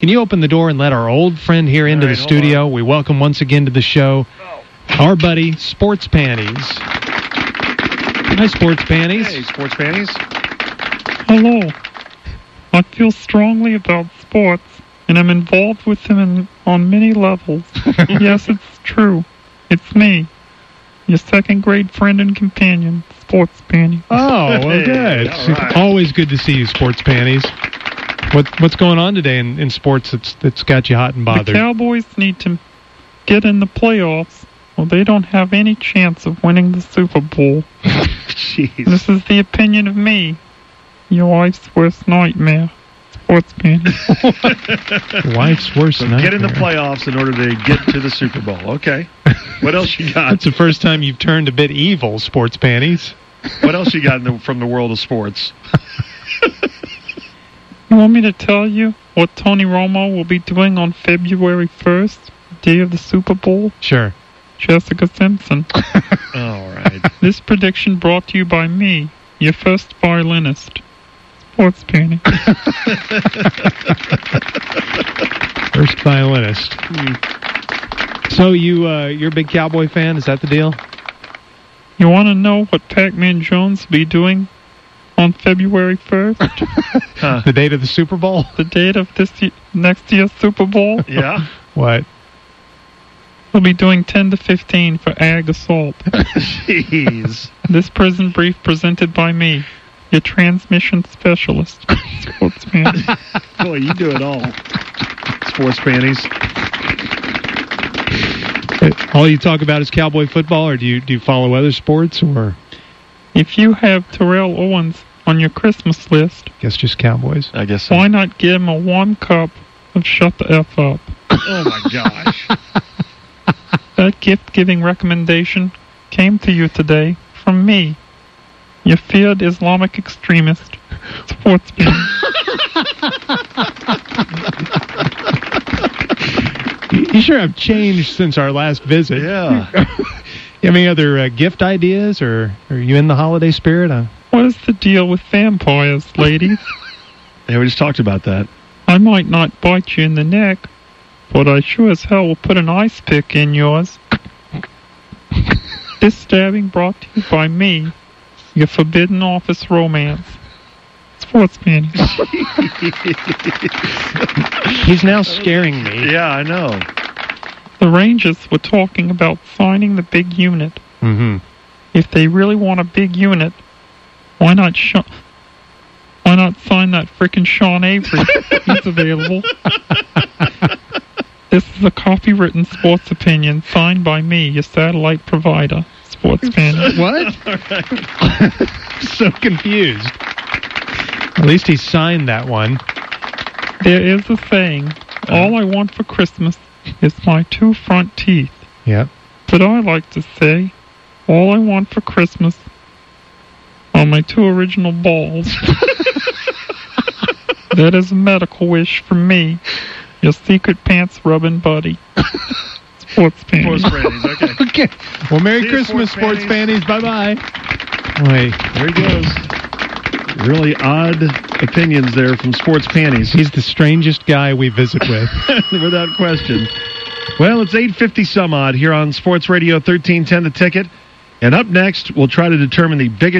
can you open the door and let our old friend here into the studio? We welcome once again to the show our buddy, Sports Panties. Hi, Sports Panties. Hey, Sports Panties. Hello. I feel strongly about sports, and I'm involved with them on many levels. Yes, it's true. It's me, your second-grade friend and companion, Sports Panties. Oh, well, good. Right. Always good to see you, Sports Panties. What's going on today in sports that's got you hot and bothered? The Cowboys need to get in the playoffs, or they don't have any chance of winning the Super Bowl. Jeez. This is the opinion of me, your wife's worst nightmare, Sports Panties. Wife's worst nightmare. Get in the playoffs in order to get to the Super Bowl. Okay. What else you got? That's the first time you've turned a bit evil, Sports Panties. What else you got from the world of sports? You want me to tell you what Tony Romo will be doing on February 1st, day of the Super Bowl? Sure. Jessica Simpson. All right. This prediction brought to you by me, your first violinist, Sports Panties. First violinist. So you're a big Cowboy fan? Is that the deal? You want to know what Pac-Man Jones will be doing on February 1st? The date of the Super Bowl? The date of next year's Super Bowl? Yeah. What? He'll be doing 10 to 15 for ag assault. Jeez. This prison brief presented by me, your transmission specialist, Sports Panties. Boy, you do it all. Sports Panties. All you talk about is Cowboy football, or do you follow other sports, or? If you have Terrell Owens on your Christmas list, guess just Cowboys. I guess so. Why not give him a warm cup of Shut the F Up? Oh my gosh. That gift-giving recommendation came to you today from me, your feared Islamic extremist, Sports Panties. You sure have changed since our last visit. Yeah. You have any other gift ideas, or are you in the holiday spirit? What is the deal with vampires, ladies? Yeah, we just talked about that. I might not bite you in the neck, but I sure as hell will put an ice pick in yours. This stabbing brought to you by me, your forbidden office romance, Sports Panties. He's now scaring me. Yeah, I know. The Rangers were talking about signing the big unit. Mm-hmm. If they really want a big unit, why not sign that frickin' Sean Avery? He's available. This is a copywritten sports opinion signed by me, your satellite provider, Sports Panties. What? So confused. At least he signed that one. There is a saying, all I want for Christmas is my 2 front teeth. Yep. But I like to say, all I want for Christmas are my 2 original balls. That is a medical wish from me, your secret pants rubbing buddy, Sports Panties. Sports Panties, okay. Okay. Well, Merry Christmas, Sports Panties. Bye-bye. Wait. There he goes. Really odd opinions there from Sports Panties. He's the strangest guy we visit with. Without question. Well, it's 8:50 some odd here on Sports Radio 1310 The Ticket. And up next, we'll try to determine the biggest